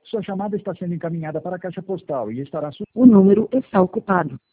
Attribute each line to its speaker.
Speaker 1: Sua chamada está sendo encaminhada para a caixa postal e estará...
Speaker 2: O número está ocupado.